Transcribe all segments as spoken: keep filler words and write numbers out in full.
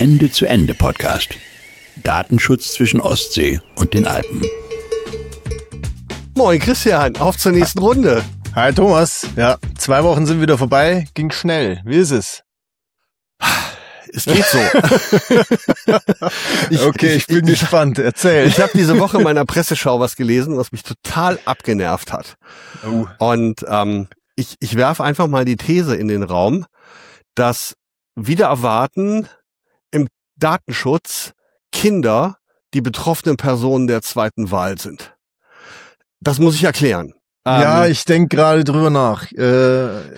Ende-zu-Ende-Podcast. Datenschutz zwischen Ostsee und den Alpen. Moin Christian, auf zur nächsten Runde. Hi Thomas. Ja, zwei Wochen sind wieder vorbei. Ging schnell. Wie ist es? Es geht so. ich, okay, ich bin ich, gespannt. Erzähl. Ich habe diese Woche in meiner Presseschau was gelesen, was mich total abgenervt hat. Oh. Und ähm, ich, ich werfe einfach mal die These in den Raum, dass wieder erwarten im Datenschutz Kinder die betroffenen Personen der zweiten Wahl sind. Das muss ich erklären. Ja, ähm, ich denke gerade drüber nach. Äh,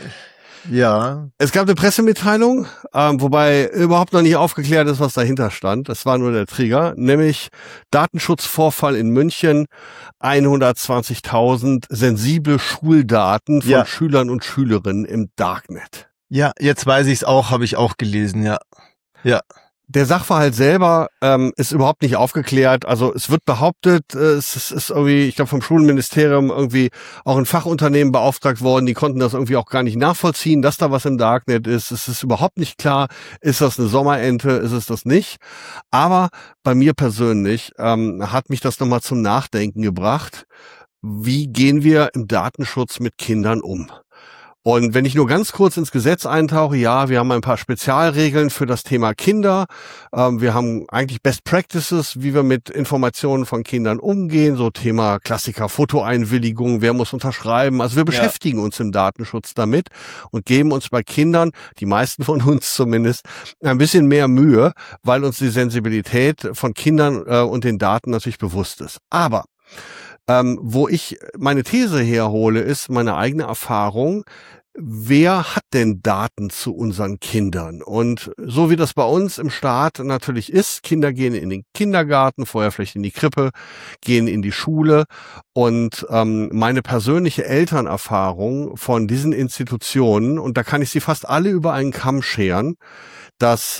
ja. Es gab eine Pressemitteilung, ähm, wobei überhaupt noch nicht aufgeklärt ist, was dahinter stand. Das war nur der Trigger, nämlich Datenschutzvorfall in München, hundertzwanzigtausend sensible Schuldaten von ja. Schülern und Schülerinnen im Darknet. Ja, jetzt weiß ich es auch, habe ich auch gelesen, ja. Ja. Der Sachverhalt selber ähm, ist überhaupt nicht aufgeklärt. Also es wird behauptet, äh, es ist, ist irgendwie, ich glaube vom Schulministerium irgendwie auch ein Fachunternehmen beauftragt worden. Die konnten das irgendwie auch gar nicht nachvollziehen, dass da was im Darknet ist. Es ist überhaupt nicht klar, ist das eine Sommerente, ist es das nicht. Aber bei mir persönlich ähm, hat mich das nochmal zum Nachdenken gebracht. Wie gehen wir im Datenschutz mit Kindern um? Und wenn ich nur ganz kurz ins Gesetz eintauche, ja, wir haben ein paar Spezialregeln für das Thema Kinder. Ähm, wir haben eigentlich Best Practices, wie wir mit Informationen von Kindern umgehen. So Thema Klassiker, Fotoeinwilligung, wer muss unterschreiben. Also wir beschäftigen ja. uns im Datenschutz damit und geben uns bei Kindern, die meisten von uns zumindest, ein bisschen mehr Mühe, weil uns die Sensibilität von Kindern äh, und den Daten natürlich bewusst ist. Aber Ähm, wo ich meine These herhole, ist meine eigene Erfahrung. Wer hat denn Daten zu unseren Kindern? Und so wie das bei uns im Staat natürlich ist, Kinder gehen in den Kindergarten, vorher vielleicht in die Krippe, gehen in die Schule. Und ähm, meine persönliche Elternerfahrung von diesen Institutionen, und da kann ich sie fast alle über einen Kamm scheren, dass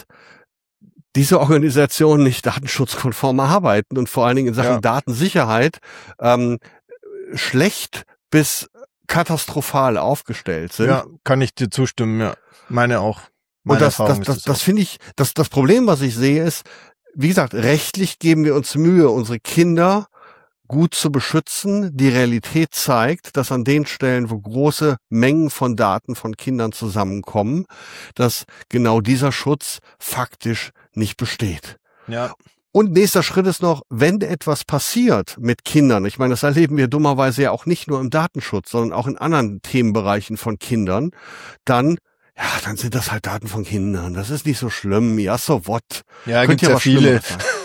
diese Organisationen nicht datenschutzkonform arbeiten und vor allen Dingen in Sachen ja. Datensicherheit ähm, schlecht bis katastrophal aufgestellt sind. Ja, kann ich dir zustimmen, ja. Meine auch. Meine und das, Erfahrung das, das, ist das, das finde ich, das, das Problem, was ich sehe, ist, wie gesagt, rechtlich geben wir uns Mühe, unsere Kinder gut zu beschützen. Die Realität zeigt, dass an den Stellen, wo große Mengen von Daten von Kindern zusammenkommen, dass genau dieser Schutz faktisch nicht besteht. Ja. Und nächster Schritt ist noch, wenn etwas passiert mit Kindern, ich meine, das erleben wir dummerweise ja auch nicht nur im Datenschutz, sondern auch in anderen Themenbereichen von Kindern, dann ja, dann sind das halt Daten von Kindern. Das ist nicht so schlimm. Ja, so what? Ja, gibt ja viele.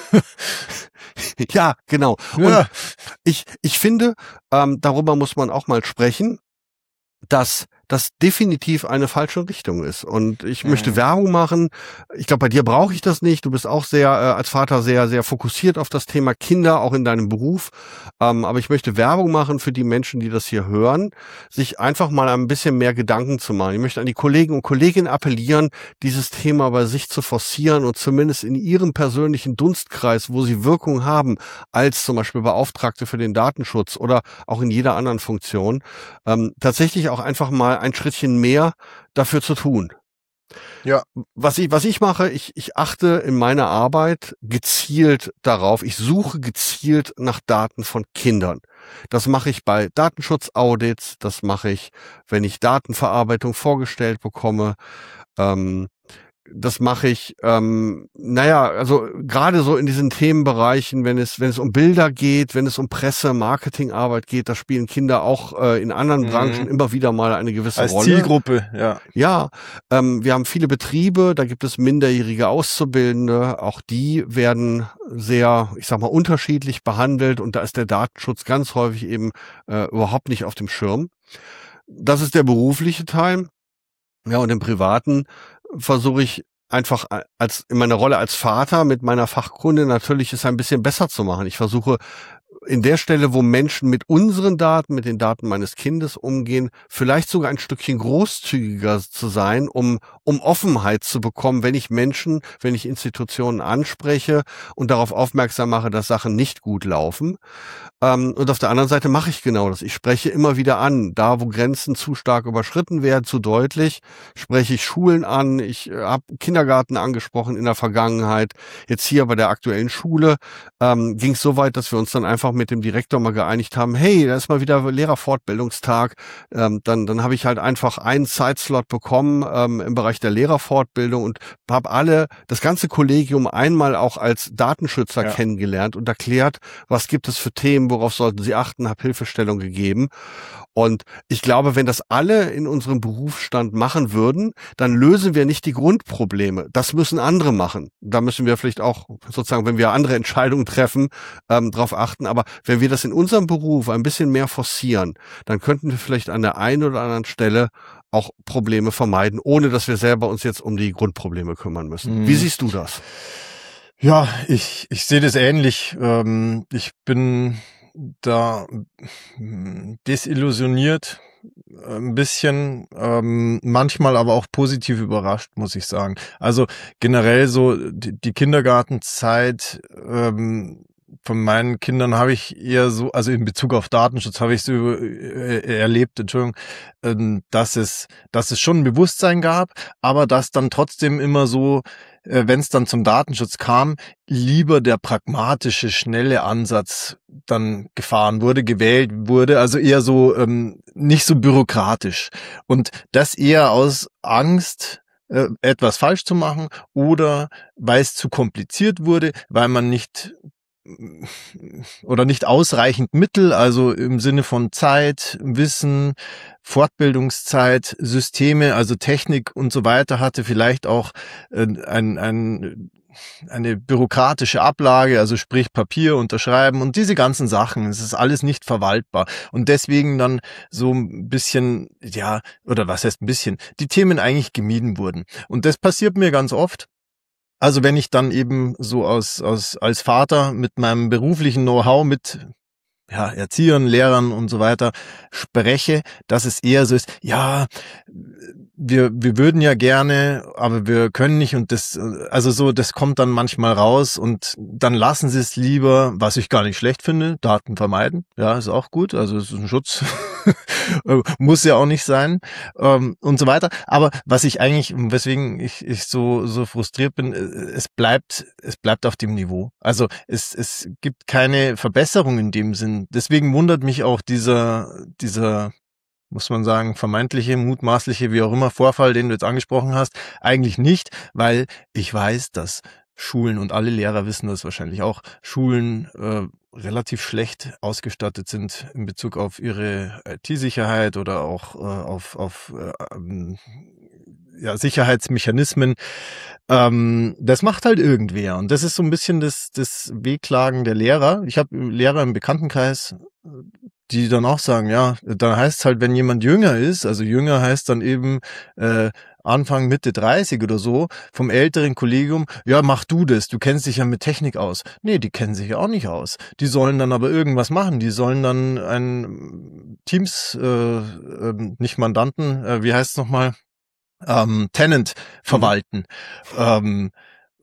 Ja, genau. Ja. Und ich, ich finde, ähm, darüber muss man auch mal sprechen, dass das definitiv eine falsche Richtung ist. Und ich mhm. möchte Werbung machen. Ich glaube, bei dir brauche ich das nicht. Du bist auch sehr, äh, als Vater sehr, sehr fokussiert auf das Thema Kinder, auch in deinem Beruf. Ähm, aber ich möchte Werbung machen für die Menschen, die das hier hören, sich einfach mal ein bisschen mehr Gedanken zu machen. Ich möchte an die Kollegen und Kolleginnen appellieren, dieses Thema bei sich zu forcieren und zumindest in ihrem persönlichen Dunstkreis, wo sie Wirkung haben, als zum Beispiel Beauftragte für den Datenschutz oder auch in jeder anderen Funktion, ähm, tatsächlich auch einfach mal ein Schrittchen mehr dafür zu tun. Ja. Was ich, was ich mache, ich, ich achte in meiner Arbeit gezielt darauf, ich suche gezielt nach Daten von Kindern. Das mache ich bei Datenschutzaudits, das mache ich, wenn ich Datenverarbeitung vorgestellt bekomme, ähm, das mache ich, ähm, naja, also gerade so in diesen Themenbereichen, wenn es wenn es um Bilder geht, wenn es um Presse, Marketingarbeit geht, da spielen Kinder auch äh, in anderen mhm. Branchen immer wieder mal eine gewisse Als Rolle. Als Zielgruppe, ja. Ja, ähm, wir haben viele Betriebe, da gibt es minderjährige Auszubildende, auch die werden sehr, ich sag mal, unterschiedlich behandelt und da ist der Datenschutz ganz häufig eben äh, überhaupt nicht auf dem Schirm. Das ist der berufliche Teil. Ja, und im Privaten versuche ich einfach als in meiner Rolle als Vater mit meiner Fachkunde natürlich es ein bisschen besser zu machen. Ich versuche in der Stelle, wo Menschen mit unseren Daten, mit den Daten meines Kindes umgehen, vielleicht sogar ein Stückchen großzügiger zu sein, um, um Offenheit zu bekommen, wenn ich Menschen, wenn ich Institutionen anspreche und darauf aufmerksam mache, dass Sachen nicht gut laufen. Ähm, und auf der anderen Seite mache ich genau das. Ich spreche immer wieder an, da wo Grenzen zu stark überschritten werden, zu deutlich, spreche ich Schulen an. Ich äh, habe Kindergarten angesprochen in der Vergangenheit. Jetzt hier bei der aktuellen Schule ähm, ging es so weit, dass wir uns dann einfach mit dem Direktor mal geeinigt haben, hey, da ist mal wieder Lehrerfortbildungstag. Ähm, dann dann habe ich halt einfach einen Zeitslot bekommen ähm, im Bereich der Lehrerfortbildung und habe alle, das ganze Kollegium einmal auch als Datenschützer Ja. kennengelernt und erklärt, was gibt es für Themen, worauf sollten sie achten, habe Hilfestellung gegeben. Und ich glaube, wenn das alle in unserem Berufsstand machen würden, dann lösen wir nicht die Grundprobleme. Das müssen andere machen. Da müssen wir vielleicht auch sozusagen, wenn wir andere Entscheidungen treffen, ähm, darauf achten. Aber wenn wir das in unserem Beruf ein bisschen mehr forcieren, dann könnten wir vielleicht an der einen oder anderen Stelle auch Probleme vermeiden, ohne dass wir selber uns jetzt um die Grundprobleme kümmern müssen. Mhm. Wie siehst du das? Ja, ich, ich sehe das ähnlich. Ähm, ich bin da mm, desillusioniert äh, ein bisschen, ähm, manchmal aber auch positiv überrascht, muss ich sagen. Also generell so die, die Kindergartenzeit ähm, von meinen Kindern habe ich eher so, also in Bezug auf Datenschutz habe ich so äh, erlebt, Entschuldigung, ähm, dass es, dass es schon ein Bewusstsein gab, aber dass dann trotzdem immer so, äh, wenn es dann zum Datenschutz kam, lieber der pragmatische, schnelle Ansatz dann gefahren wurde, gewählt wurde, also eher so ähm, nicht so bürokratisch. Und das eher aus Angst, äh, etwas falsch zu machen oder weil es zu kompliziert wurde, weil man nicht oder nicht ausreichend Mittel, also im Sinne von Zeit, Wissen, Fortbildungszeit, Systeme, also Technik und so weiter hatte, vielleicht auch äh, ein, ein, eine bürokratische Ablage, also sprich Papier, unterschreiben und diese ganzen Sachen. Es ist alles nicht verwaltbar. Und deswegen dann so ein bisschen, ja, oder was heißt ein bisschen, die Themen eigentlich gemieden wurden. Und das passiert mir ganz oft. Also wenn ich dann eben so aus, aus, als Vater mit meinem beruflichen Know-how mit ja, Erziehern, Lehrern und so weiter spreche, dass es eher so ist, ja, wir, wir würden ja gerne, aber wir können nicht und das, also so, das kommt dann manchmal raus und dann lassen sie es lieber, was ich gar nicht schlecht finde, Daten vermeiden, ja, ist auch gut, also es ist ein Schutz, muss ja auch nicht sein ähm, und so weiter, aber was ich eigentlich, weswegen ich, ich so, so frustriert bin, es bleibt, es bleibt auf dem Niveau, also es, es gibt keine Verbesserung in dem Sinn, deswegen wundert mich auch dieser, dieser, muss man sagen, vermeintliche, mutmaßliche, wie auch immer, Vorfall, den du jetzt angesprochen hast, eigentlich nicht, weil ich weiß, dass Schulen und alle Lehrer wissen das wahrscheinlich auch, Schulen äh, relativ schlecht ausgestattet sind in Bezug auf ihre I T-Sicherheit oder auch äh, auf, auf äh, ähm, ja, Sicherheitsmechanismen. Ähm, das macht halt irgendwer und das ist so ein bisschen das, das Wehklagen der Lehrer. Ich habe Lehrer im Bekanntenkreis, die dann auch sagen, ja, dann heißt es halt, wenn jemand jünger ist, also jünger heißt dann eben äh, Anfang, Mitte dreißig oder so, vom älteren Kollegium, ja, mach du das, du kennst dich ja mit Technik aus. Nee, die kennen sich ja auch nicht aus. Die sollen dann aber irgendwas machen, die sollen dann ein Teams, äh, äh, nicht Mandanten, äh, wie heißt es nochmal, ähm, Tenant verwalten. Mhm. Ähm,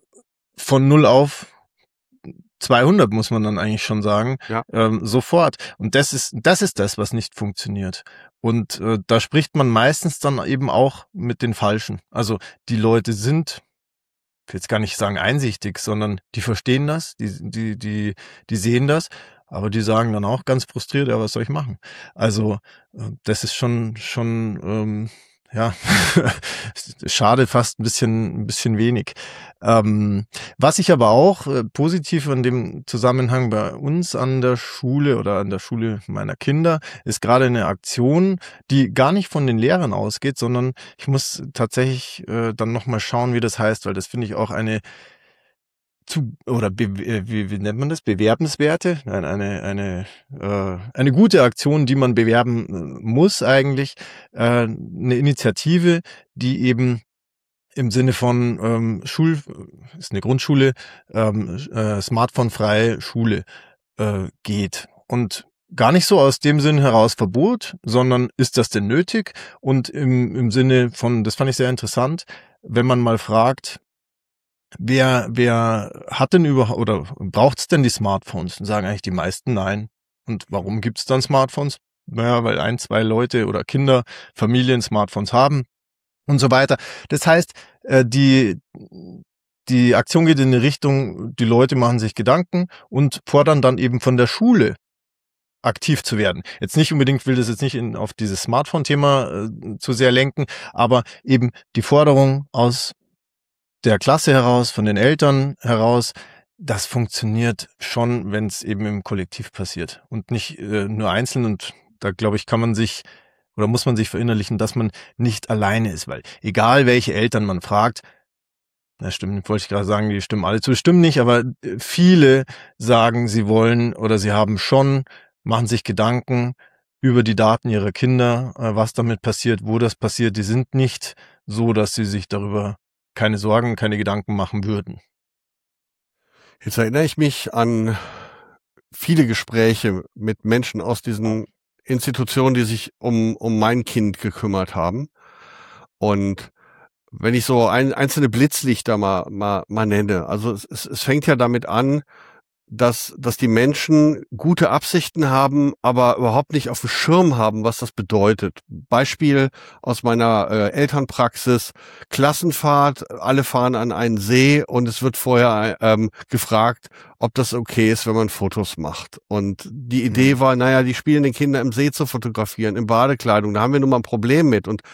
von null auf zweihundert muss man dann eigentlich schon sagen, Ja. ähm, sofort. Und das ist, das ist das, was nicht funktioniert. Und äh, da spricht man meistens dann eben auch mit den Falschen. Also die Leute sind, ich will jetzt gar nicht sagen einsichtig, sondern die verstehen das, die, die, die, die sehen das, aber die sagen dann auch ganz frustriert, ja, was soll ich machen? Also äh, das ist schon, schon, ähm, ja, schade, fast ein bisschen, ein bisschen wenig. Ähm, was ich aber auch äh, positiv in dem Zusammenhang bei uns an der Schule oder an der Schule meiner Kinder ist gerade eine Aktion, die gar nicht von den Lehrern ausgeht, sondern ich muss tatsächlich äh, dann nochmal schauen, wie das heißt, weil das finde ich auch eine zu oder be, wie, wie nennt man das? Bewerbenswerte? Nein, eine eine äh, eine gute Aktion, die man bewerben muss eigentlich. Äh, eine Initiative, die eben im Sinne von ähm, Schul ist eine Grundschule, ähm, äh, smartphone-freie Schule äh, geht. Und gar nicht so aus dem Sinn heraus Verbot, sondern ist das denn nötig? Und im, im Sinne von, das fand ich sehr interessant, wenn man mal fragt, wer, wer hat denn überhaupt oder braucht es denn die Smartphones? Dann sagen eigentlich die meisten nein. Und warum gibt es dann Smartphones? Naja, weil ein, zwei Leute oder Kinder, Familien Smartphones haben und so weiter. Das heißt, äh, die die Aktion geht in die Richtung, die Leute machen sich Gedanken und fordern dann eben von der Schule aktiv zu werden. Jetzt nicht unbedingt, will das jetzt nicht in, auf dieses Smartphone-Thema äh, zu sehr lenken, aber eben die Forderung aus der Klasse heraus, von den Eltern heraus, das funktioniert schon, wenn es eben im Kollektiv passiert und nicht äh, nur einzeln. Und da, glaube ich, kann man sich oder muss man sich verinnerlichen, dass man nicht alleine ist, weil egal welche Eltern man fragt, na stimmt, wollte ich gerade sagen, die stimmen alle zu, stimmen nicht, aber viele sagen, sie wollen oder sie haben schon, machen sich Gedanken über die Daten ihrer Kinder, was damit passiert, wo das passiert. Die sind nicht so, dass sie sich darüber keine Sorgen, keine Gedanken machen würden. Jetzt erinnere ich mich an viele Gespräche mit Menschen aus diesen Institutionen, die sich um, um mein Kind gekümmert haben. Und wenn ich so ein, einzelne Blitzlichter mal, mal, mal nenne, also es, es, es fängt ja damit an, dass, dass die Menschen gute Absichten haben, aber überhaupt nicht auf dem Schirm haben, was das bedeutet. Beispiel aus meiner äh, Elternpraxis, Klassenfahrt, alle fahren an einen See und es wird vorher ähm, gefragt, ob das okay ist, wenn man Fotos macht. Und die Idee war, naja, die spielenden Kinder im See zu fotografieren, in Badekleidung, da haben wir nun mal ein Problem mit. Und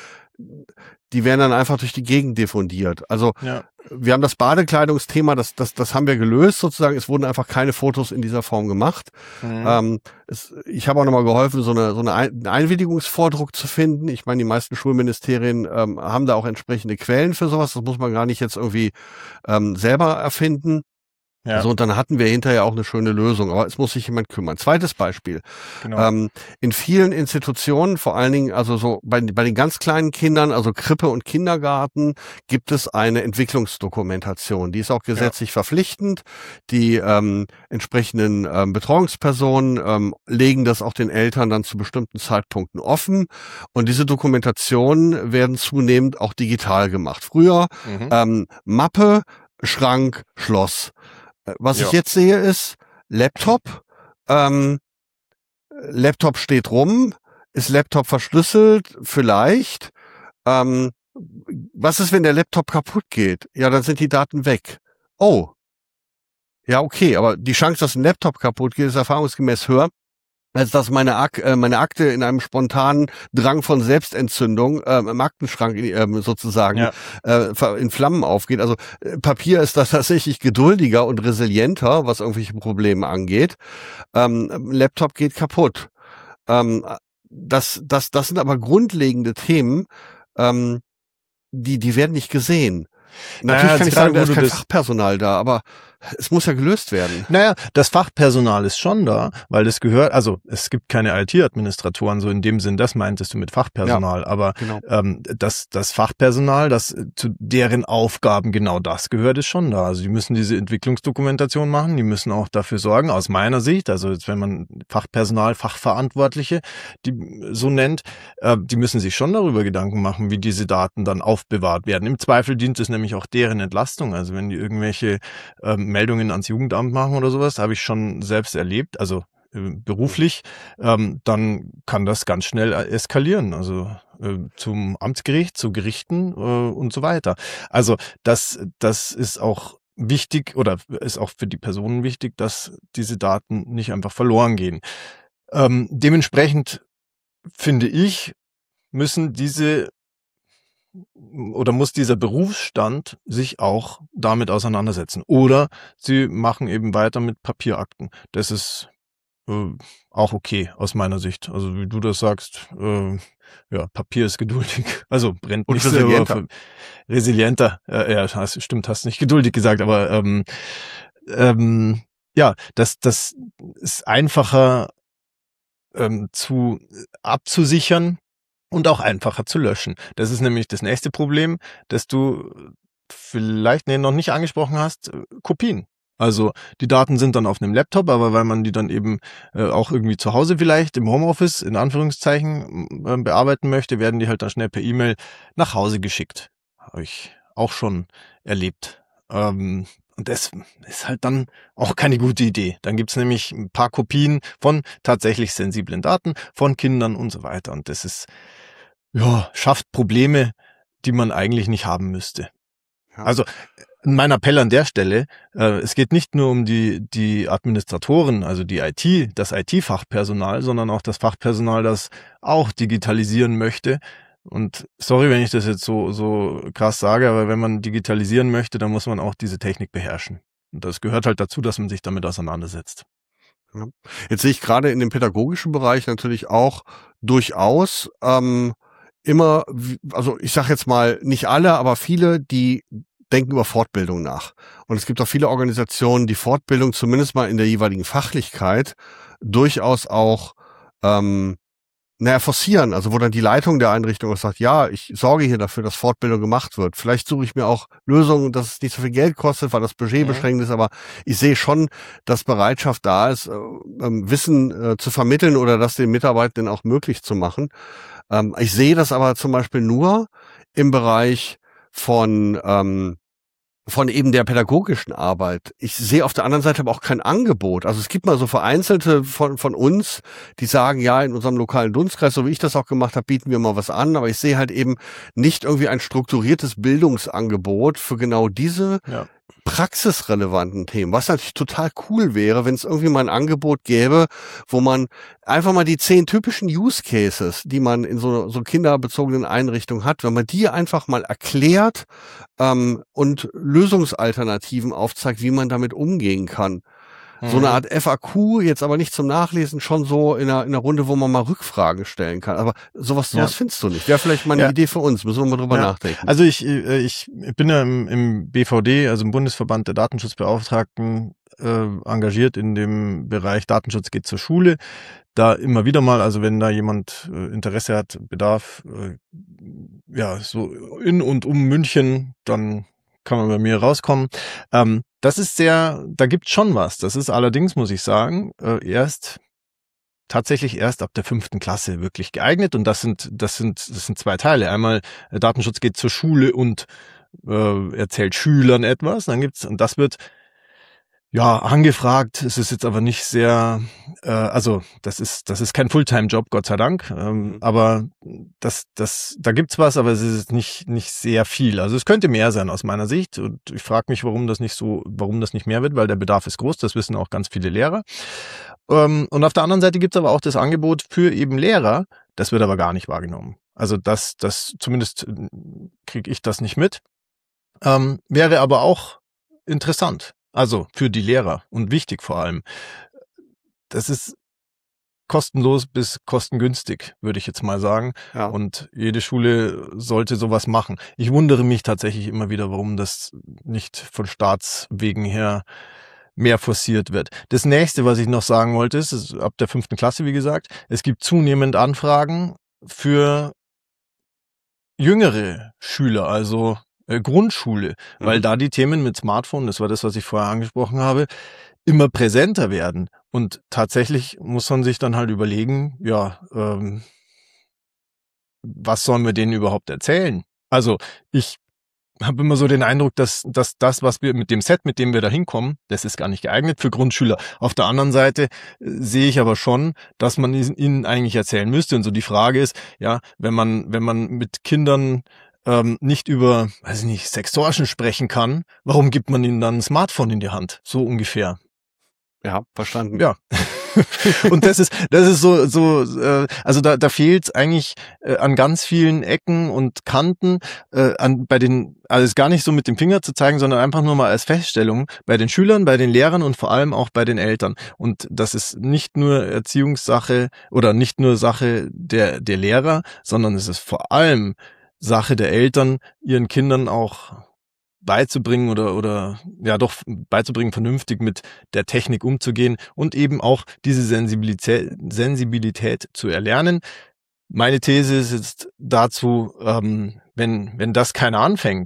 die werden dann einfach durch die Gegend diffundiert. Also ja. Wir haben das Badekleidungsthema, das, das, das haben wir gelöst sozusagen. Es wurden einfach keine Fotos in dieser Form gemacht. Mhm. Ähm, es, ich habe auch nochmal geholfen, so eine, so eine Ein- Einwilligungsvordruck zu finden. Ich meine, die meisten Schulministerien ähm, haben da auch entsprechende Quellen für sowas. Das muss man gar nicht jetzt irgendwie ähm, selber erfinden. Ja. So, und dann hatten wir hinterher auch eine schöne Lösung, aber es muss sich jemand kümmern. Zweites Beispiel. Genau. Ähm, in vielen Institutionen, vor allen Dingen, also so bei, bei den ganz kleinen Kindern, also Krippe und Kindergarten, gibt es eine Entwicklungsdokumentation. Die ist auch gesetzlich ja. verpflichtend. Die ähm, entsprechenden ähm, Betreuungspersonen ähm, legen das auch den Eltern dann zu bestimmten Zeitpunkten offen. Und diese Dokumentationen werden zunehmend auch digital gemacht. Früher mhm. ähm, Mappe, Schrank, Schloss. Was ja. ich jetzt sehe ist Laptop. Ähm, Laptop steht rum. Ist Laptop verschlüsselt? Vielleicht. Ähm, was ist, wenn der Laptop kaputt geht? Ja, dann sind die Daten weg. Oh. Ja, okay, aber die Chance, dass ein Laptop kaputt geht, ist erfahrungsgemäß höher, als dass meine, Ak äh, meine Akte in einem spontanen Drang von Selbstentzündung äh, im Aktenschrank äh, sozusagen ja. äh, in Flammen aufgeht. Also äh, Papier ist da tatsächlich geduldiger und resilienter, was irgendwelche Probleme angeht. Ähm, Laptop geht kaputt. Ähm, das, das, das sind aber grundlegende Themen, ähm, die, die werden nicht gesehen. Natürlich naja, kann ich sagen, da ist kein Fachpersonal da, aber es muss ja gelöst werden. Naja, das Fachpersonal ist schon da, weil das gehört, also es gibt keine I T-Administratoren, so in dem Sinn, das meintest du mit Fachpersonal, ja, aber genau. ähm, das, das Fachpersonal, das zu deren Aufgaben genau das gehört, ist schon da. Also die müssen diese Entwicklungsdokumentation machen, die müssen auch dafür sorgen, aus meiner Sicht, also jetzt, wenn man Fachpersonal, Fachverantwortliche, die so nennt, äh, die müssen sich schon darüber Gedanken machen, wie diese Daten dann aufbewahrt werden. Im Zweifel dient es nämlich auch deren Entlastung, also wenn die irgendwelche ähm, Meldungen ans Jugendamt machen oder sowas, habe ich schon selbst erlebt, also äh, beruflich, ähm, dann kann das ganz schnell eskalieren, also äh, zum Amtsgericht, zu Gerichten äh, und so weiter. Also das, das ist auch wichtig oder ist auch für die Personen wichtig, dass diese Daten nicht einfach verloren gehen. Ähm, dementsprechend finde ich, müssen diese oder muss dieser Berufsstand sich auch damit auseinandersetzen. Oder sie machen eben weiter mit Papierakten. Das ist äh, auch okay aus meiner Sicht. Also wie du das sagst, äh, ja, Papier ist geduldig. Also brennt nicht resilienter. Selber. Resilienter. Äh, ja, hast, stimmt, hast nicht geduldig gesagt, aber ähm, ähm, ja, das, das ist einfacher ähm, zu abzusichern. Und auch einfacher zu löschen. Das ist nämlich das nächste Problem, das du vielleicht nee, noch nicht angesprochen hast, Kopien. Also die Daten sind dann auf einem Laptop, aber weil man die dann eben äh, auch irgendwie zu Hause vielleicht im Homeoffice in Anführungszeichen äh, bearbeiten möchte, werden die halt dann schnell per E-Mail nach Hause geschickt. Habe ich auch schon erlebt. Ähm, und das ist halt dann auch keine gute Idee. Dann gibt's nämlich ein paar Kopien von tatsächlich sensiblen Daten von Kindern und so weiter. Und das ist, ja, schafft Probleme, die man eigentlich nicht haben müsste. Ja. Also mein Appell an der Stelle, äh, es geht nicht nur um die die Administratoren, also die I T, das I T-Fachpersonal, sondern auch das Fachpersonal, das auch digitalisieren möchte. Und sorry, wenn ich das jetzt so so krass sage, aber wenn man digitalisieren möchte, dann muss man auch diese Technik beherrschen. Und das gehört halt dazu, dass man sich damit auseinandersetzt. Ja. Jetzt sehe ich gerade in dem pädagogischen Bereich natürlich auch durchaus ähm, immer, wie- also ich sage jetzt mal nicht alle, aber viele, die denken über Fortbildung nach. Und es gibt auch viele Organisationen, die Fortbildung zumindest mal in der jeweiligen Fachlichkeit durchaus auch ähm, naja, forcieren, also wo dann die Leitung der Einrichtung auch sagt, ja, ich sorge hier dafür, dass Fortbildung gemacht wird. Vielleicht suche ich mir auch Lösungen, dass es nicht so viel Geld kostet, weil das Budget Mhm. beschränkt ist, aber ich sehe schon, dass Bereitschaft da ist, äh, ähm, Wissen äh, zu vermitteln oder das den Mitarbeitenden auch möglich zu machen. Ähm, ich sehe das aber zum Beispiel nur im Bereich von ähm, von eben der pädagogischen Arbeit. Ich sehe auf der anderen Seite aber auch kein Angebot. Also es gibt mal so Vereinzelte von von uns, die sagen, ja, in unserem lokalen Dunstkreis, so wie ich das auch gemacht habe, bieten wir mal was an. Aber ich sehe halt eben nicht irgendwie ein strukturiertes Bildungsangebot für genau diese Ja. praxisrelevanten Themen, was natürlich total cool wäre, wenn es irgendwie mal ein Angebot gäbe, wo man einfach mal die zehn typischen Use Cases, die man in so, so kinderbezogenen Einrichtungen hat, wenn man die einfach mal erklärt ähm, und Lösungsalternativen aufzeigt, wie man damit umgehen kann. So eine Art F A Q, jetzt aber nicht zum Nachlesen, schon so in einer, in einer Runde, wo man mal Rückfragen stellen kann. Aber sowas, sowas Ja. findest du nicht. Wäre vielleicht mal eine Ja. Idee für uns, müssen wir mal drüber Ja. nachdenken. Also ich, äh, ich bin ja im, im B V D, also im Bundesverband der Datenschutzbeauftragten, äh, engagiert in dem Bereich Datenschutz geht zur Schule. Da immer wieder mal, also wenn da jemand äh, Interesse hat, Bedarf, äh, ja, so in und um München, dann kann man bei mir rauskommen. Ähm, das ist sehr, da gibt's schon was. Das ist allerdings, muss ich sagen, äh, erst tatsächlich erst ab der fünften Klasse wirklich geeignet. Und das sind, das sind, das sind zwei Teile. Einmal äh, Datenschutz geht zur Schule und äh, erzählt Schülern etwas. Dann gibt's, und das wird ja angefragt. Es ist jetzt aber nicht sehr, äh, also das ist, das ist kein Fulltime-Job, Gott sei Dank. Ähm, Mhm. aber das, das, da gibt's was, aber es ist nicht, nicht sehr viel. Also es könnte mehr sein aus meiner Sicht. Und ich frage mich, warum das nicht so, warum das nicht mehr wird, weil der Bedarf ist groß. Das wissen auch ganz viele Lehrer. Ähm, und auf der anderen Seite gibt's aber auch das Angebot für eben Lehrer. Das wird aber gar nicht wahrgenommen. Also das, das zumindest kriege ich das nicht mit. Ähm, wäre aber auch interessant. Also für die Lehrer und wichtig vor allem. Das ist kostenlos bis kostengünstig, würde ich jetzt mal sagen. Ja. Und jede Schule sollte sowas machen. Ich wundere mich tatsächlich immer wieder, warum das nicht von Staatswegen her mehr forciert wird. Das nächste, was ich noch sagen wollte, ist, ist ab der fünften Klasse, wie gesagt, es gibt zunehmend Anfragen für jüngere Schüler, also äh, Grundschule, Mhm. weil da die Themen mit Smartphone, das war das, was ich vorher angesprochen habe, immer präsenter werden. Und tatsächlich muss man sich dann halt überlegen, ja, ähm, was sollen wir denen überhaupt erzählen? Also ich habe immer so den Eindruck, dass, dass das, was wir mit dem Set, mit dem wir da hinkommen, das ist gar nicht geeignet für Grundschüler. Auf der anderen Seite äh, sehe ich aber schon, dass man ihnen eigentlich erzählen müsste. Und so die Frage ist, ja, wenn man, wenn man mit Kindern ähm, nicht über, weiß ich nicht, Sextortion sprechen kann, warum gibt man ihnen dann ein Smartphone in die Hand? So ungefähr. Ja, verstanden. Ja. Und das ist, das ist so, so, äh, also da, da fehlt es eigentlich äh, an ganz vielen Ecken und Kanten, äh, an bei den, also es gar nicht so mit dem Finger zu zeigen, sondern einfach nur mal als Feststellung bei den Schülern, bei den Lehrern und vor allem auch bei den Eltern. Und das ist nicht nur Erziehungssache oder nicht nur Sache der der Lehrer, sondern es ist vor allem Sache der Eltern, ihren Kindern auch beizubringen oder oder ja doch beizubringen, vernünftig mit der Technik umzugehen und eben auch diese Sensibilität, Sensibilität zu erlernen. Meine These ist jetzt dazu, ähm, wenn wenn das keiner anfängt,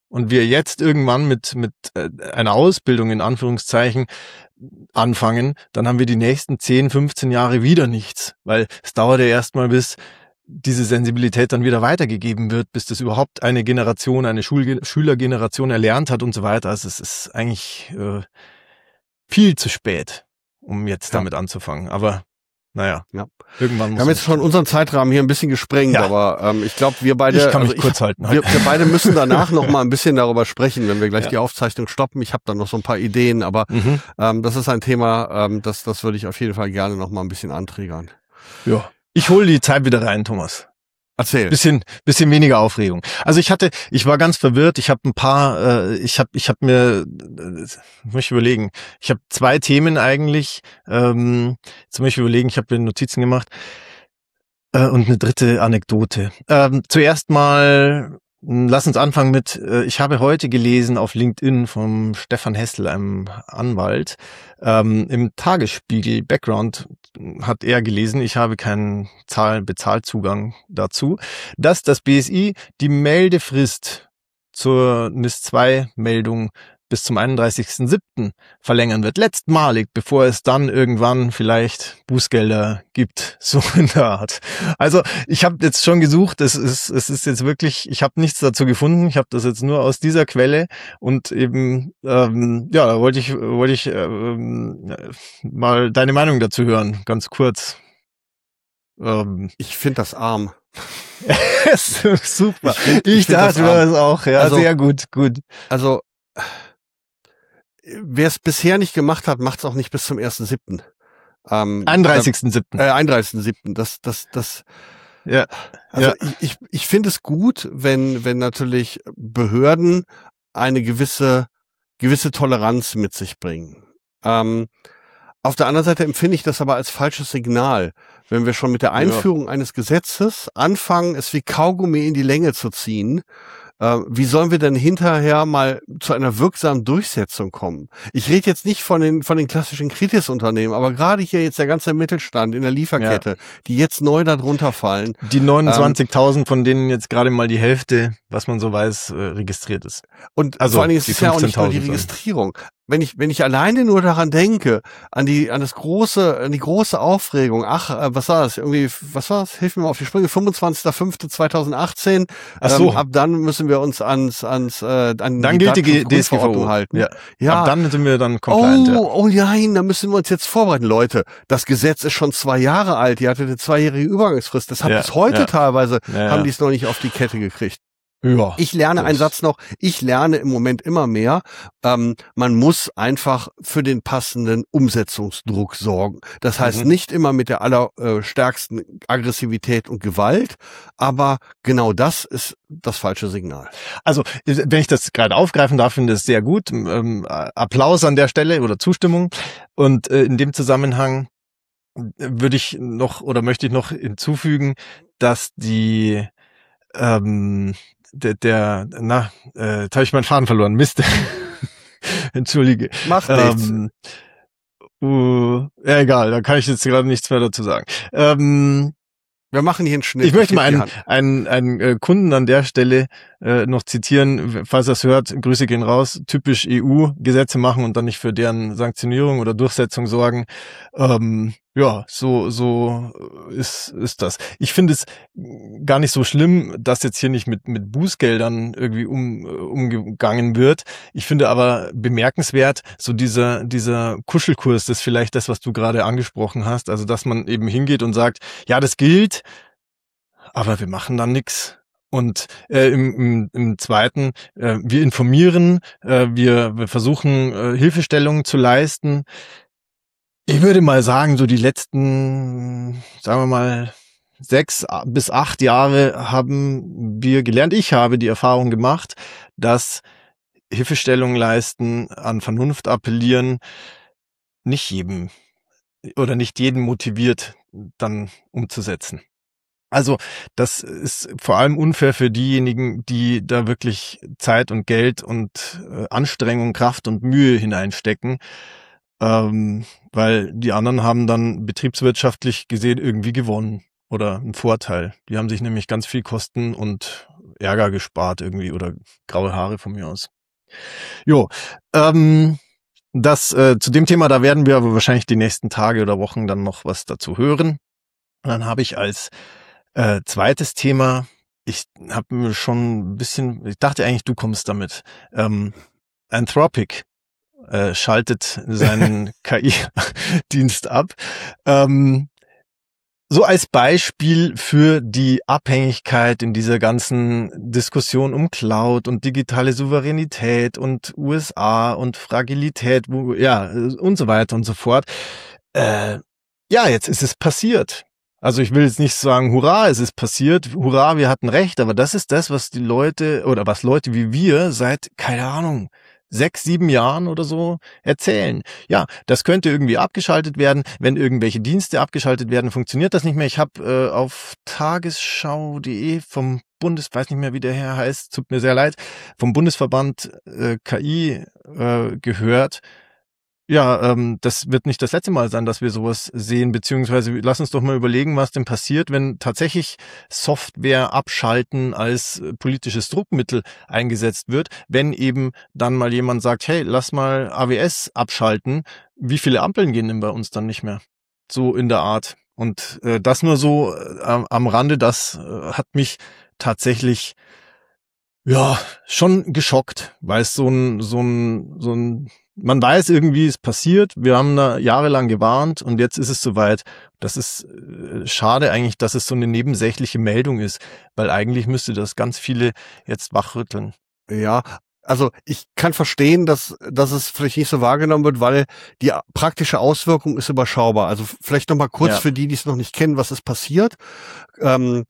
und wir jetzt irgendwann mit mit äh, einer Ausbildung in Anführungszeichen anfangen, dann haben wir die nächsten zehn, fünfzehn Jahre wieder nichts, weil es dauert ja erstmal, bis diese Sensibilität dann wieder weitergegeben wird, bis das überhaupt eine Generation, eine Schul- Schülergeneration erlernt hat und so weiter. Also es ist eigentlich äh, viel zu spät, um jetzt Ja. damit anzufangen. Aber naja, Ja. irgendwann muss Wir haben jetzt schon unseren Zeitrahmen hier ein bisschen gesprengt, Ja. aber ähm, ich glaube, wir beide, Ich kann mich also kurz halten. wir, wir beide müssen danach noch mal ein bisschen darüber sprechen, wenn wir gleich Ja. die Aufzeichnung stoppen. Ich habe dann noch so ein paar Ideen, aber Mhm. ähm, das ist ein Thema, ähm, das, das würde ich auf jeden Fall gerne noch mal ein bisschen anträgern. Ja. Ich hole die Zeit wieder rein, Thomas. Erzähl. Bisschen, bisschen weniger Aufregung. Also ich hatte, ich war ganz verwirrt. Ich habe ein paar, äh, ich habe, ich habe mir, äh, muss ich überlegen. Ich habe zwei Themen eigentlich. Ähm, jetzt muss ich überlegen. Ich habe mir Notizen gemacht äh, und eine dritte Anekdote. Ähm, zuerst mal, mh, lass uns anfangen mit. Äh, ich habe heute gelesen auf LinkedIn vom Stefan Hessel, einem Anwalt, ähm, im Tagesspiegel Background hat er gelesen, ich habe keinen Zahl- Bezahlzugang dazu, dass das B S I die Meldefrist zur N I S zwei Meldung bis zum einunddreißigsten siebten verlängern wird. Letztmalig, bevor es dann irgendwann vielleicht Bußgelder gibt, so in der Art. Also ich habe jetzt schon gesucht, es ist, es ist jetzt wirklich, ich habe nichts dazu gefunden, ich habe das jetzt nur aus dieser Quelle und eben, ähm, ja, da wollte ich, wollte ich ähm, mal deine Meinung dazu hören, ganz kurz. Ähm, Ich finde das arm. super. Ich find- Ich, ich find das dachte mir das auch, ja, Also- sehr gut, gut. Also, wer es bisher nicht gemacht hat, macht es auch nicht bis zum ersten siebten Ähm, einunddreißigsten siebten Äh, einunddreißigsten siebten Das, das, das, Ja. also Ja. ich, ich, ich finde es gut, wenn, wenn natürlich Behörden eine gewisse, gewisse Toleranz mit sich bringen. Ähm, auf der anderen Seite empfinde ich das aber als falsches Signal, wenn wir schon mit der Einführung eines Gesetzes anfangen, es wie Kaugummi in die Länge zu ziehen. Äh, wie sollen wir denn hinterher mal zu einer wirksamen Durchsetzung kommen? Ich rede jetzt nicht von den von den klassischen Kritisunternehmen, aber gerade hier jetzt der ganze Mittelstand in der Lieferkette, die jetzt neu darunter fallen. Die neunundzwanzigtausend, von denen jetzt gerade mal die Hälfte, was man so weiß, äh, registriert ist. Und Also vor allen Dingen ist die es ja auch nicht nur die fünfzehntausend. Registrierung. Wenn ich, wenn ich alleine nur daran denke, an die, an das große, an die große Aufregung, ach, äh, was war das? Irgendwie, was war das? Hilf mir mal auf die Sprünge, fünfundzwanzigster fünfter zweitausendachtzehn Ach so. Ähm, ab dann müssen wir uns ans, ans, äh, an Dann die gilt die D S G V Datenschutzgrundverordnung halten. Ja. Ja. Ab dann sind wir dann compliant. Oh, Ja. oh nein, da müssen wir uns jetzt vorbereiten. Leute, das Gesetz ist schon zwei Jahre alt. Die hatte eine zweijährige Übergangsfrist. Das hat Ja, bis heute ja. teilweise, Ja, haben ja. die es noch nicht auf die Kette gekriegt. Ja. Ich lerne Das- einen Satz noch, ich lerne im Moment immer mehr, ähm, man muss einfach für den passenden Umsetzungsdruck sorgen. Das heißt Mhm. nicht immer mit der allerstärksten Aggressivität und Gewalt, aber genau das ist das falsche Signal. Also, wenn ich das gerade aufgreifen darf, finde ich das sehr gut. Ähm, Applaus an der Stelle oder Zustimmung. Und äh, in dem Zusammenhang würde ich noch oder möchte ich noch hinzufügen, dass die ähm, der, der na, äh, jetzt habe ich meinen Faden verloren. Mist. Entschuldige. Macht nichts. Ähm, uh, ja, egal, da kann ich jetzt gerade nichts mehr dazu sagen. Ähm, Wir machen hier einen Schnitt. ich möchte mal geb die einen, Hand. einen, einen äh, Kunden an der Stelle äh, noch zitieren, falls er es hört, Grüße gehen raus, typisch E U, Gesetze machen und dann nicht für deren Sanktionierung oder Durchsetzung sorgen. Ähm, ja, so so ist ist das. Ich finde es gar nicht so schlimm, dass jetzt hier nicht mit mit Bußgeldern irgendwie um, umgegangen wird. Ich finde aber bemerkenswert, so dieser dieser Kuschelkurs, das ist vielleicht das, was du gerade angesprochen hast, also dass man eben hingeht und sagt, ja, das gilt, aber wir machen dann nix. Und äh, im, im, im Zweiten, äh, wir informieren, äh, wir, wir versuchen äh, Hilfestellungen zu leisten. Ich würde mal sagen, so die letzten, sagen wir mal, sechs bis acht Jahre haben wir gelernt, ich habe die Erfahrung gemacht, dass Hilfestellungen leisten, an Vernunft appellieren, nicht jedem oder nicht jeden motiviert, dann umzusetzen. Also das ist vor allem unfair für diejenigen, die da wirklich Zeit und Geld und äh, Anstrengung, Kraft und Mühe hineinstecken, ähm, weil die anderen haben dann betriebswirtschaftlich gesehen irgendwie gewonnen oder einen Vorteil. Die haben sich nämlich ganz viel Kosten und Ärger gespart irgendwie oder graue Haare von mir aus. Jo, ähm, das äh, zu dem Thema, da werden wir aber wahrscheinlich die nächsten Tage oder Wochen dann noch was dazu hören. Und dann habe ich als äh, zweites Thema, ich habe mir schon ein bisschen, ich dachte eigentlich, du kommst damit, ähm, Anthropic äh, schaltet seinen K I-Dienst ab. Ähm, so als Beispiel für die Abhängigkeit in dieser ganzen Diskussion um Cloud und digitale Souveränität und U S A und Fragilität, wo, ja, und so weiter und so fort. Äh, ja, jetzt ist es passiert. Also ich will jetzt nicht sagen, hurra, es ist passiert, hurra, wir hatten recht, aber das ist das, was die Leute oder was Leute wie wir seit, keine Ahnung, sechs, sieben Jahren oder so erzählen. Ja, das könnte irgendwie abgeschaltet werden. Wenn irgendwelche Dienste abgeschaltet werden, funktioniert das nicht mehr. Ich habe äh, auf tagesschau punkt de vom Bundes, weiß nicht mehr, wie der Herr heißt, tut mir sehr leid, vom Bundesverband äh, K I äh, gehört. Ja, ähm, das wird nicht das letzte Mal sein, dass wir sowas sehen, beziehungsweise lass uns doch mal überlegen, was denn passiert, wenn tatsächlich Software abschalten als politisches Druckmittel eingesetzt wird, wenn eben dann mal jemand sagt, hey, lass mal A W S abschalten, wie viele Ampeln gehen denn bei uns dann nicht mehr? So in der Art. Und äh, das nur so äh, am Rande, das äh, hat mich tatsächlich ja schon geschockt, weil es so ein, so ein, so ein man weiß irgendwie, es passiert, wir haben da jahrelang gewarnt und jetzt ist es soweit. Das ist äh, schade eigentlich, dass es so eine nebensächliche Meldung ist, weil eigentlich müsste das ganz viele jetzt wachrütteln. Ja, also ich kann verstehen, dass, dass es vielleicht nicht so wahrgenommen wird, weil die praktische Auswirkung ist überschaubar. Also vielleicht nochmal kurz Ja. für die, die es noch nicht kennen, was ist passiert. Ähm,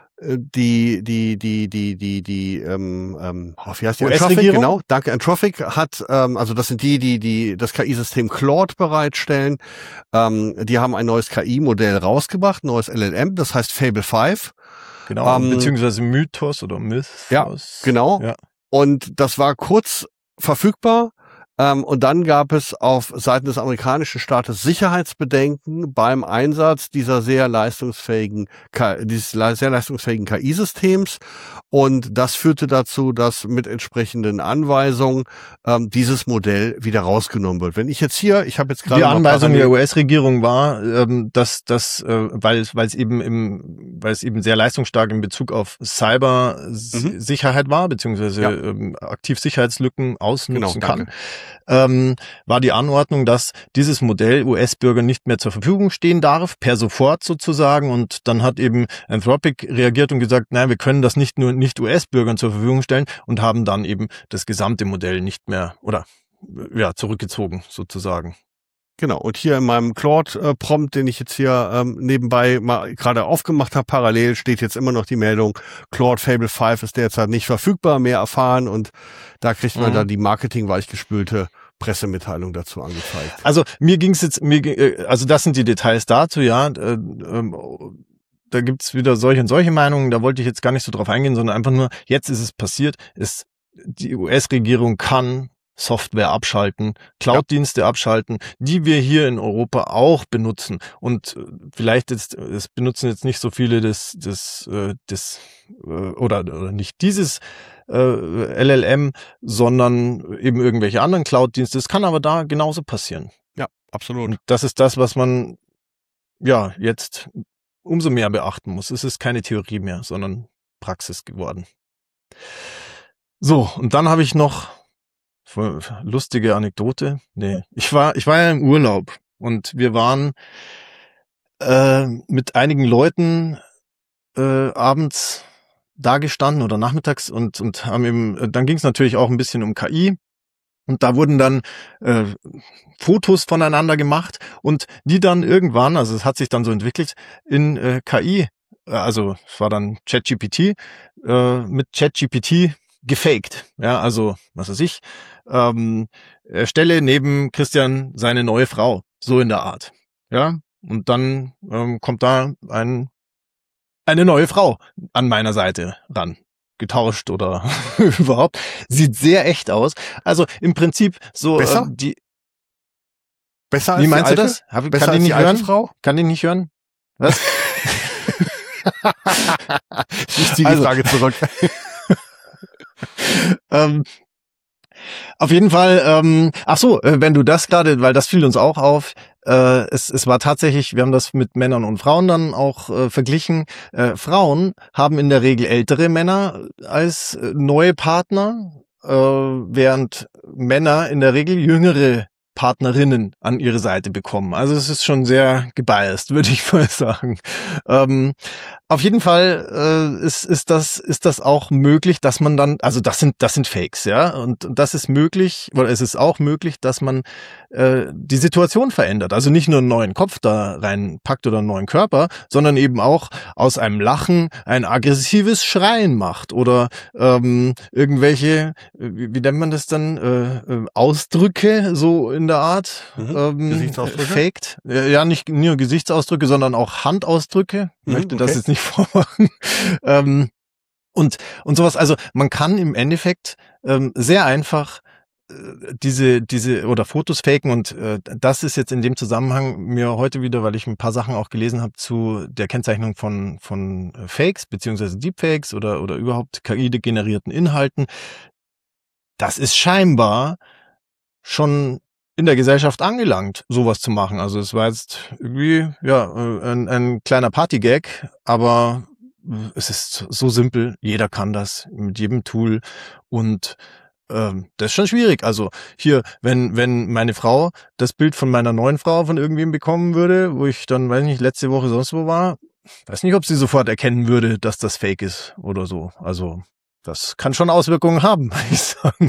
die, die, die, die, die, die, ähm, ähm, wie heißt die? U Anthropic, S-Regierung? genau. Danke. Anthropic hat, ähm, also das sind die, die, die das K I-System Claude bereitstellen. Ähm, die haben ein neues K I-Modell rausgebracht, ein neues L L M, das heißt Fable fünf. Genau, Ähm, beziehungsweise Mythos oder Mythos. Ja, genau. Ja. Und das war kurz verfügbar. Ähm, und dann gab es auf Seiten des amerikanischen Staates Sicherheitsbedenken beim Einsatz dieser sehr leistungsfähigen, K- dieses le- sehr leistungsfähigen K I-Systems. Und das führte dazu, dass mit entsprechenden Anweisungen ähm, dieses Modell wieder rausgenommen wird. Wenn ich jetzt hier, ich habe jetzt gerade Die mal Anweisung parallel- der U S-Regierung war, ähm, dass das, äh, weil weil es eben im, weil es eben sehr leistungsstark in Bezug auf Cyber-Sicherheit war, beziehungsweise Ja. ähm, aktiv Sicherheitslücken ausnutzen Genau, kann, danke. ähm, war die Anordnung, dass dieses Modell U S-Bürgern nicht mehr zur Verfügung stehen darf, per sofort sozusagen. Und dann hat eben Anthropic reagiert und gesagt, nein, wir können das nicht nur nicht U S-Bürgern zur Verfügung stellen und haben dann eben das gesamte Modell nicht mehr oder ja zurückgezogen sozusagen. Genau, und hier in meinem Claude-Prompt, den ich jetzt hier ähm, nebenbei mal gerade aufgemacht habe, parallel steht jetzt immer noch die Meldung, Claude Fable fünf ist derzeit nicht verfügbar, mehr erfahren, und da kriegt man Mhm. dann die marketingweichgespülte Pressemitteilung dazu angezeigt. Also mir ging's jetzt, mir, ging- äh, also das sind die Details dazu, ja. Äh, ähm, da gibt's wieder solche und solche Meinungen, da wollte ich jetzt gar nicht so drauf eingehen, sondern einfach nur, jetzt ist es passiert, ist, die U S-Regierung kann Software abschalten, Cloud-Dienste abschalten, die wir hier in Europa auch benutzen. Und äh, vielleicht jetzt, es benutzen jetzt nicht so viele das, das, äh, das äh, oder, oder nicht dieses äh, L L M, sondern eben irgendwelche anderen Cloud-Dienste. Das kann aber da genauso passieren. Ja, absolut. Und das ist das, was man ja jetzt umso mehr beachten muss. Es ist keine Theorie mehr, sondern Praxis geworden. So, und dann habe ich noch lustige Anekdote. Nee, ich war ich war ja im Urlaub und wir waren äh, mit einigen Leuten äh, abends da gestanden oder nachmittags und und haben eben, dann ging es natürlich auch ein bisschen um K I. Und da wurden dann äh, Fotos voneinander gemacht und die dann irgendwann, also es hat sich dann so entwickelt, in äh, K I, also es war dann ChatGPT, äh, mit ChatGPT gefaked. Ja, also was weiß ich, ähm, erstelle neben Christian seine neue Frau, so in der Art. Ja, und dann ähm, kommt da ein eine neue Frau an meiner Seite ran. Getauscht oder überhaupt. Sieht sehr echt aus. Also im Prinzip so Besser? äh, die. Besser als Wie die meinst alte? du das? Hab, Besser kann als ich die nicht alte hören? Frau? Kann ich nicht hören? Was? Ich ziehe die Also- Frage zurück. ähm, auf jeden Fall, ähm, ach so, wenn du das gerade, weil das fiel uns auch auf, äh, es, es war tatsächlich, wir haben das mit Männern und Frauen dann auch äh, verglichen. Äh, Frauen haben in der Regel ältere Männer als äh, neue Partner, äh, während Männer in der Regel jüngere Partnerinnen an ihre Seite bekommen. Also es ist schon sehr gebiased, würde ich mal sagen. Ähm, auf jeden Fall äh, ist ist das ist das auch möglich, dass man dann, also das sind das sind Fakes, ja, und das ist möglich, oder es ist auch möglich, dass man äh, die Situation verändert. Also nicht nur einen neuen Kopf da reinpackt oder einen neuen Körper, sondern eben auch aus einem Lachen ein aggressives Schreien macht oder ähm, irgendwelche, wie, wie nennt man das dann, äh, äh, Ausdrücke so in der Art, Mhm. ähm, Gesichtsausdrücke? faked. Ja, nicht nur Gesichtsausdrücke, sondern auch Handausdrücke. Ich Mhm, möchte das okay. jetzt nicht vormachen. ähm, und, und sowas. Also man kann im Endeffekt ähm, sehr einfach äh, diese, diese oder Fotos faken, und äh, das ist jetzt in dem Zusammenhang mir heute wieder, weil ich ein paar Sachen auch gelesen habe zu der Kennzeichnung von, von äh, Fakes beziehungsweise Deepfakes oder, oder überhaupt K I-generierten Inhalten. Das ist scheinbar schon in der Gesellschaft angelangt, sowas zu machen. Also es war jetzt irgendwie ja ein, ein kleiner Partygag, aber es ist so simpel. Jeder kann das mit jedem Tool, und ähm, das ist schon schwierig. Also hier, wenn wenn meine Frau das Bild von meiner neuen Frau von irgendwem bekommen würde, wo ich dann, weiß nicht, letzte Woche sonst wo war, weiß nicht, ob sie sofort erkennen würde, dass das Fake ist oder so. Also das kann schon Auswirkungen haben, würde ich sagen.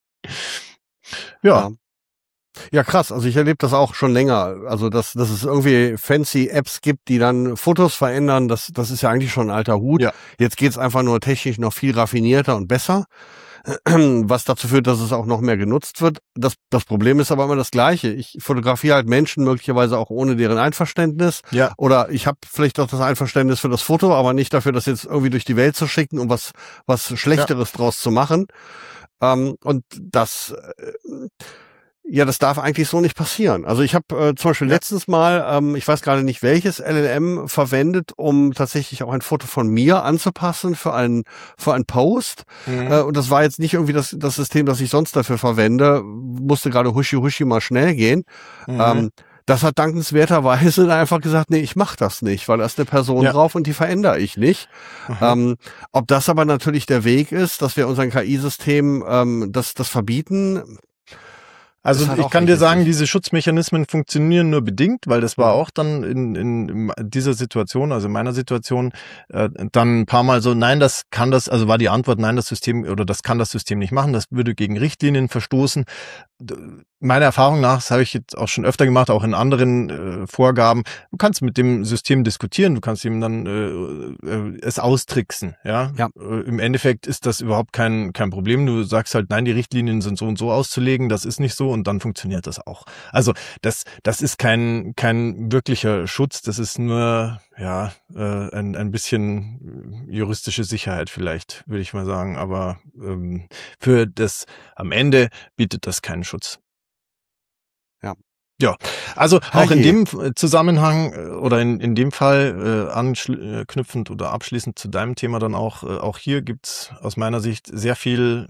Ja. Ja. Ja, krass. Also ich erlebe das auch schon länger. Also dass, dass es irgendwie fancy Apps gibt, die dann Fotos verändern, das, das ist ja eigentlich schon ein alter Hut. Ja. Jetzt geht's einfach nur technisch noch viel raffinierter und besser, was dazu führt, dass es auch noch mehr genutzt wird. Das, das Problem ist aber immer das Gleiche. Ich fotografiere halt Menschen möglicherweise auch ohne deren Einverständnis. Ja. Oder ich habe vielleicht auch das Einverständnis für das Foto, aber nicht dafür, das jetzt irgendwie durch die Welt zu schicken, um was, was Schlechteres ja. draus zu machen. Ähm, und das... Äh, Ja, das darf eigentlich so nicht passieren. Also ich habe äh, zum Beispiel ja. letztens mal, ähm, ich weiß gerade nicht welches L L M verwendet, um tatsächlich auch ein Foto von mir anzupassen für einen für einen Post. Mhm. Äh, und das war jetzt nicht irgendwie das, das System, das ich sonst dafür verwende. Musste gerade huschi huschi mal schnell gehen. Mhm. Ähm, das hat dankenswerterweise einfach gesagt, nee, ich mach das nicht, weil da ist eine Person ja. drauf und die verändere ich nicht. Mhm. Ähm, ob das aber natürlich der Weg ist, dass wir unseren K I-Systemen ähm, das, das verbieten. Also ich kann dir sagen, diese Schutzmechanismen funktionieren nur bedingt, weil das war auch dann in, in dieser Situation, also in meiner Situation, äh, dann ein paar Mal so, nein, das kann das, also war die Antwort, nein, das System oder das kann das System nicht machen, das würde gegen Richtlinien verstoßen. Meiner Erfahrung nach, das habe ich jetzt auch schon öfter gemacht, auch in anderen äh, Vorgaben, du kannst mit dem System diskutieren, du kannst ihm dann äh, äh, es austricksen. Ja? Ja. Äh, im Endeffekt ist das überhaupt kein kein Problem. Du sagst halt, nein, die Richtlinien sind so und so auszulegen, das ist nicht so, und dann funktioniert das auch. Also das das ist kein kein wirklicher Schutz, das ist nur ja äh, ein ein bisschen juristische Sicherheit vielleicht, würde ich mal sagen, aber ähm, für das am Ende bietet das keinen Schutz. Ja. Ja, also auch in dem Zusammenhang oder in, in dem Fall äh, anknüpfend oder abschließend zu deinem Thema dann auch, äh, auch hier gibt's aus meiner Sicht sehr viel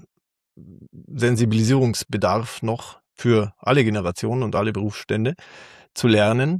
Sensibilisierungsbedarf noch für alle Generationen und alle Berufsstände zu lernen.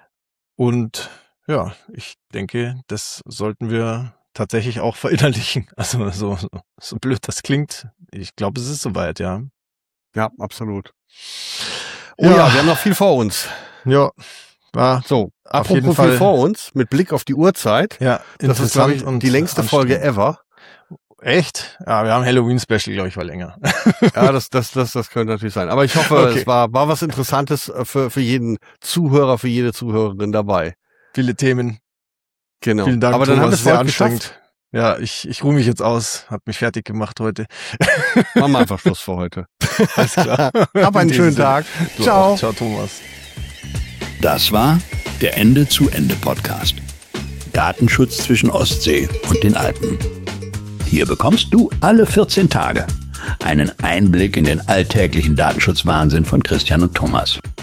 Und ja, ich denke, das sollten wir tatsächlich auch verinnerlichen. Also so, so, so blöd das klingt, ich glaube, es ist soweit, ja. Ja, absolut. Oh ja. ja, wir haben noch viel vor uns. Ja, war so. Auf jeden Apropos Fall viel vor uns, mit Blick auf die Uhrzeit. Ja, das ist, glaube ich, die längste Folge ever. Echt? Ja, wir haben Halloween-Special, glaube ich, war länger. Ja, das, das, das, das könnte natürlich sein. Aber ich hoffe, okay. es war, war was Interessantes für, für jeden Zuhörer, für jede Zuhörerin dabei. Viele Themen. Genau. Vielen Dank, aber dann Thomas, haben wir es sehr heute anstrengend. geschafft. Ja, ich, ich ruhe mich jetzt aus. Hab mich fertig gemacht heute. Machen wir einfach Schluss für heute. Alles klar. Hab einen schönen Tag. Du Ciao. Auch. Ciao, Thomas. Das war der Ende-zu-Ende-Podcast. Datenschutz zwischen Ostsee und den Alpen. Hier bekommst du alle vierzehn Tage einen Einblick in den alltäglichen Datenschutzwahnsinn von Christian und Thomas.